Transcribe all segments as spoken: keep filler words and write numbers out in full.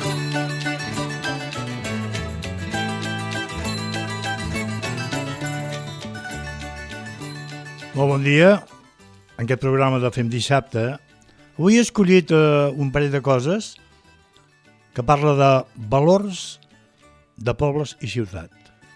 Molt bon dia. En aquest programa de Fem Dissabte avui he escollit eh, un parell de coses que parla de valors de pobles i ciutat.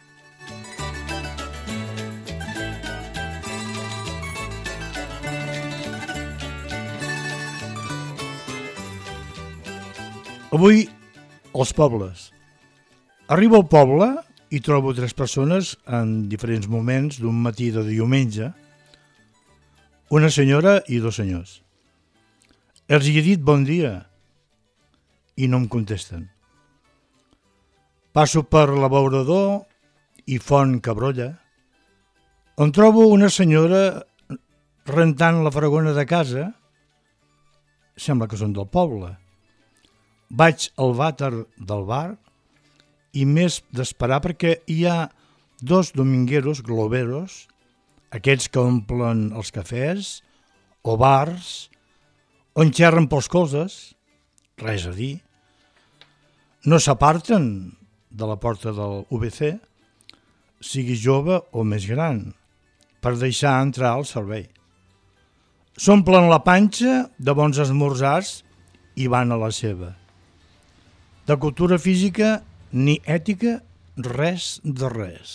Avui, els pobles. Arribo al poble i trobo tres persones en diferents moments d'un matí de diumenge. Una senyora i dos senyors. Els hi he dit bon dia i no em contesten. Passo per l'abeurador i Font Cabrolla, on trobo una senyora rentant la fregona de casa. Sembla que són del poble. Vaig al vàter del bar i m'és d'esperar perquè hi ha dos domingueros globeros, aquests que omplen els cafès o bars, on xerren pels colzes, res a dir. No s'aparten de la porta del U B C, sigui jove o més gran, per deixar entrar al servei. S'omplen la panxa de bons esmorzars i van a la seva. De cultura física ni ètica, res de res.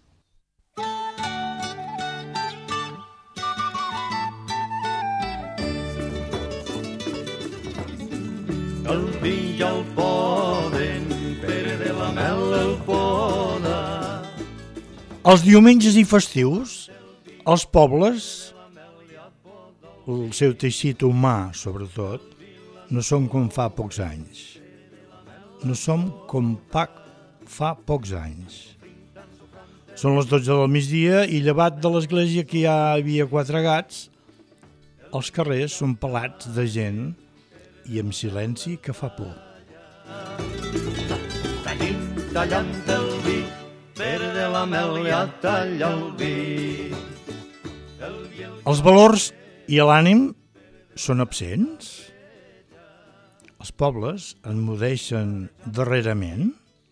El vi i el poden, Pere de la Mel el poda. Els diumenges i festius, els pobles, el seu teixit humà sobretot, no són com fa pocs anys. No som com pa fa pocs anys. Són les dotze del migdia i llevat de l'església que ja hi havia quatre gats, els carrers són pelats de gent i amb silenci que fa por. Tenim tallant el vi, Pere de la Mel ja talla el vi. Els valors i l'ànim són absents? Els pobles enmudeixen darrerament?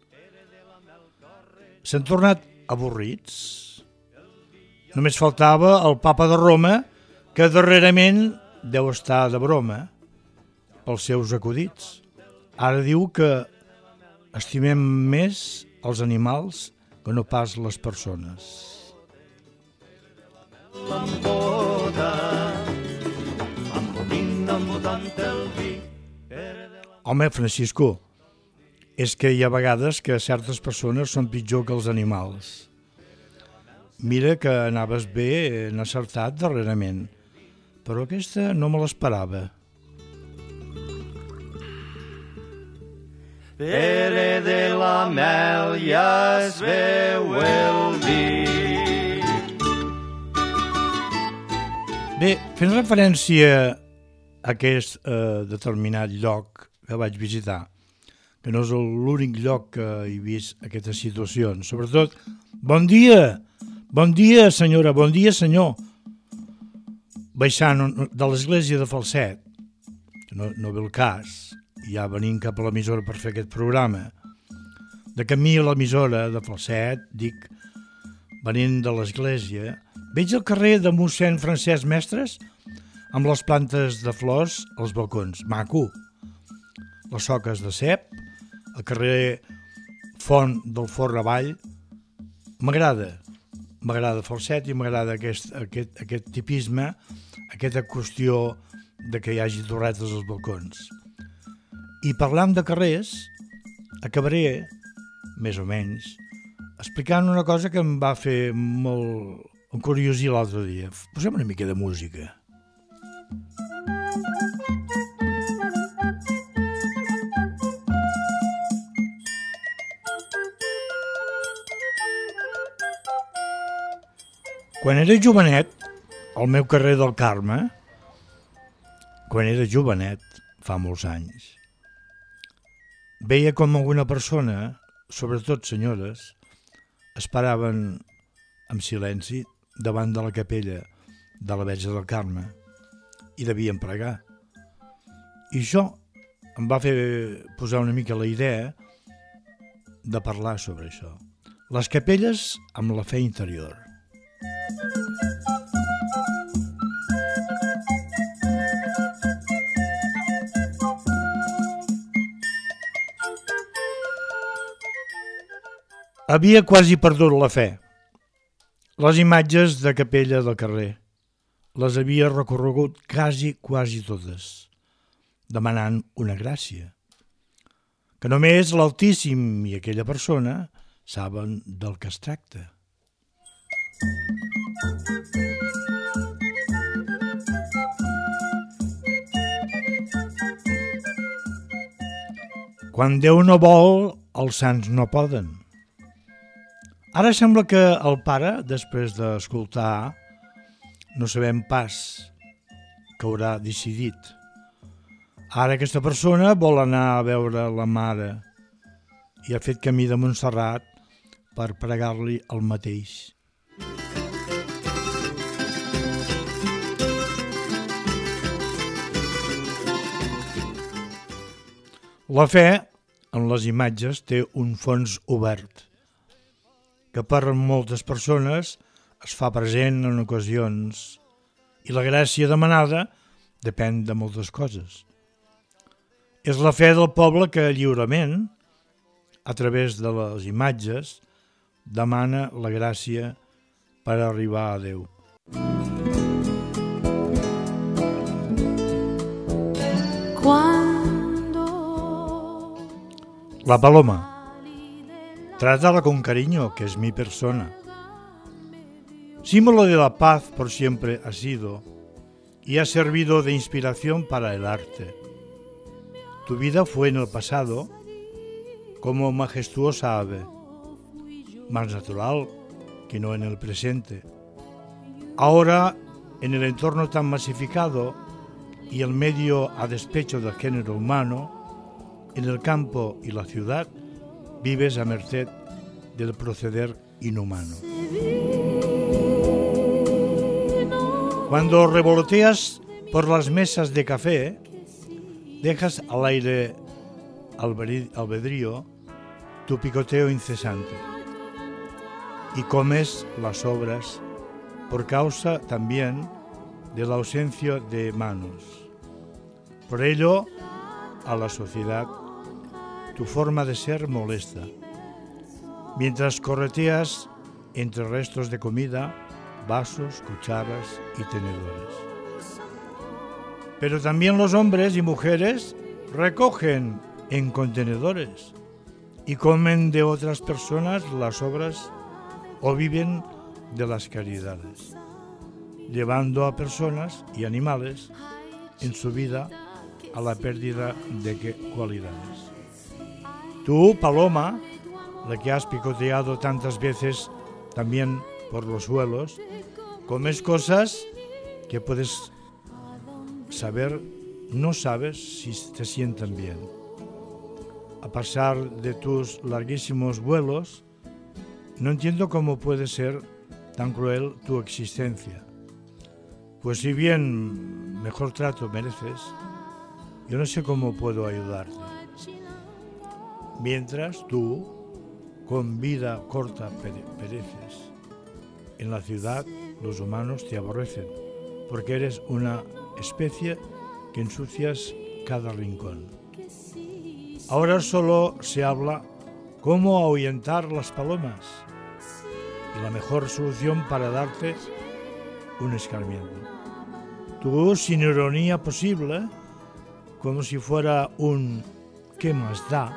S'han tornat avorrits? Només faltava el papa de Roma, que darrerament deu estar de broma pels seus acudits. Ara diu que estimem més els animals que no pas les persones. Home, Francisco, és que hi ha vegades que certes persones són pitjor que els animals. Mira que anaves bé, en acertat darrerament, però aquesta no me l'esperava. Pere de la Mel ja es veu el vi. Bé, fent referència a aquest eh, determinat lloc que vaig visitar, que no és l'únic lloc que he vist aquestes situacions, sobretot, bon dia, bon dia senyora, bon dia senyor, baixant de l'església de Falset, que no, no ve el cas, ja venim cap a l'emissora per fer aquest programa. De camí a l'emissora de Falset, dic, venint de l'església, veig el carrer de mossèn Francesc Mestres amb les plantes de flors als balcons. Maco. Les soques de cep, el carrer Font del Forn avall. M'agrada. M'agrada Falset i m'agrada aquest, aquest, aquest tipisme, aquesta qüestió de que hi hagi torretes als balcons. I parlant de carrers, acabaré, més o menys, explicant una cosa que em va fer molt encuriosir l'altre dia. Posem una mica de música. Quan era jovenet, al meu carrer del Carme, quan era jovenet, fa molts anys, veia com alguna persona, sobretot senyores, esperaven en silenci davant de la capella de la Verge del Carme i devien pregar. I jo em va fer posar una mica la idea de parlar sobre això. Les capelles amb la fe interior. Havia quasi perdut la fe. Les imatges de capella del carrer les havia recorregut quasi, quasi totes, demanant una gràcia, que només l'Altíssim i aquella persona saben del que es tracta. Quan Déu no vol, els sants no poden. Ara sembla que el pare, després d'escoltar, no sabem pas que haurà decidit. Ara aquesta persona vol anar a veure la mare i ha fet camí de Montserrat per pregar-li el mateix. La fe en les imatges té un fons obert, que per moltes persones es fa present en ocasions i la gràcia demanada depèn de moltes coses. És la fe del poble que lliurement, a través de les imatges, demana la gràcia per arribar a Déu. La paloma. Trátala con cariño, que es mi persona. Símbolo de la paz por siempre ha sido y ha servido de inspiración para el arte. Tu vida fue en el pasado como majestuosa ave, más natural que no en el presente. Ahora, en el entorno tan masificado y el medio a despecho del género humano, en el campo y la ciudad, vives a merced del proceder inhumano. Cuando revoloteas por las mesas de café, dejas al aire albedrío tu picoteo incesante y comes las sobras por causa también de la ausencia de manos. Por ello, a la sociedad, tu forma de ser molesta, mientras correteas entre restos de comida, vasos, cucharas y tenedores. Pero también los hombres y mujeres recogen en contenedores y comen de otras personas las sobras o viven de las caridades, llevando a personas y animales en su vida a la pérdida de cualidades. Tú, paloma, la que has picoteado tantas veces también por los suelos, comes cosas que puedes saber, no sabes si te sientan bien. A pesar de tus larguísimos vuelos, no entiendo cómo puede ser tan cruel tu existencia. Pues si bien mejor trato mereces, yo no sé cómo puedo ayudarte. Mientras tú, con vida corta, pereces. En la ciudad los humanos te aborrecen, porque eres una especie que ensucias cada rincón. Ahora solo se habla cómo ahuyentar las palomas y la mejor solución para darte un escarmiento. Tú, sin ironía posible, como si fuera un ¿qué más da?,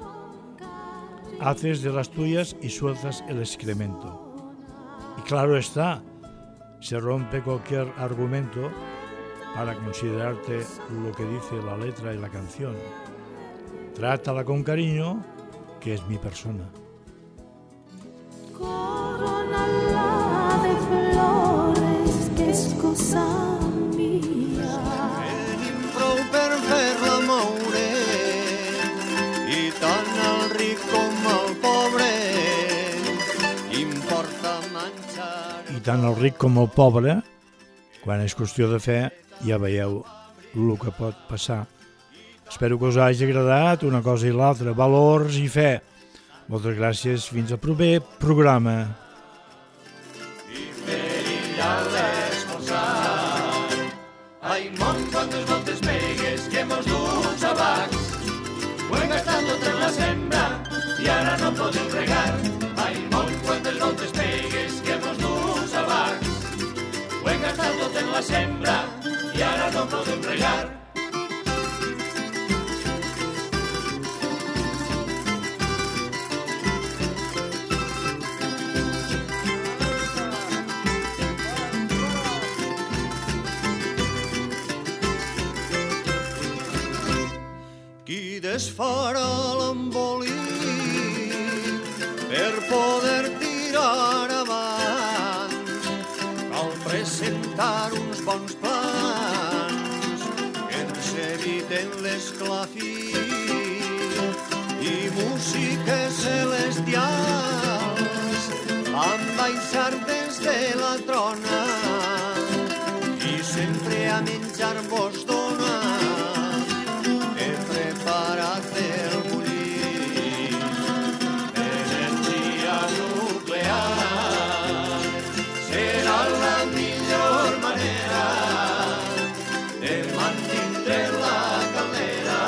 haces de las tuyas y sueltas el excremento. Y claro está, se rompe cualquier argumento para considerarte lo que dice la letra y la canción. Trátala con cariño, que es mi persona. Corona de flores, que es cosa mía. Tenim prou per fer-la moure, i tant el ric com el pobre importa menjar. I tant el ric com el pobre, quan és qüestió de fe, ja veieu el que pot passar Espero que us hagi agradat una cosa i l'altra, valors i fe. Moltes gràcies, fins al proper programa. I perilla l'esmorzar. Ai, món, quantes voltes pegues que mos dus a bacs. Ho hem gastat tot en la sembra i ara no podem regar. Ai, món, quantes voltes pegues que mos dus a bacs. Ho hem gastat tot en la sembra i ara no podem regar. Qui desfarà l'embolic per poder tirar avant? Cal presentar uns bons plans que ens eviten l'esclafit i músiques celestials van baixar des de la trona i sempre a menjar vos donar. Preparat el bullir, energia nuclear serà la millor manera de mantindre la caldera,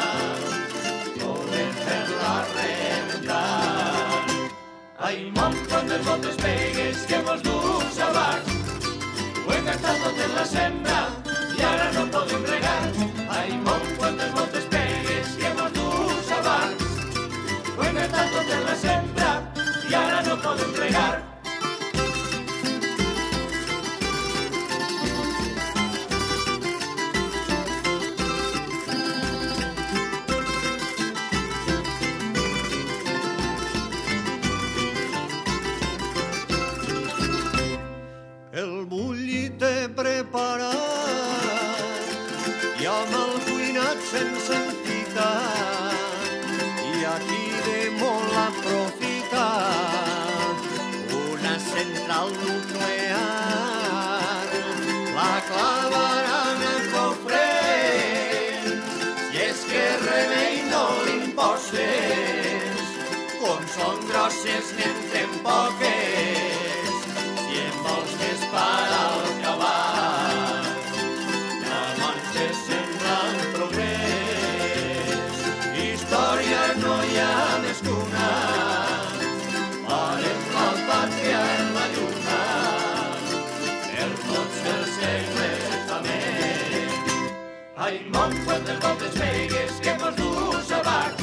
volem fer-la rebentar. Ai, món, quantes voltes pegues que mos dus a bacs. Ho hem gastat tot en la sembra i ara no podem regar. Ai, món, quantes voltes pegues que mos dus a bacs. Ho hem gastat tot en la sembra i ara no podem regar. El bullit he preparat i amb el cuinat sense entitat i aquí de molt aprofitat una central nuclear. La clavaran en cofrents i és que remei no l'imposes, com són grosses n'entren poques. Si em vols més para el cavall, diamants que semblen progrés. Història no hi ha més que una, farem la pàtria en la lluna, per tots els segles també. Ai, món, quantes voltes pegues que mos dus a bac.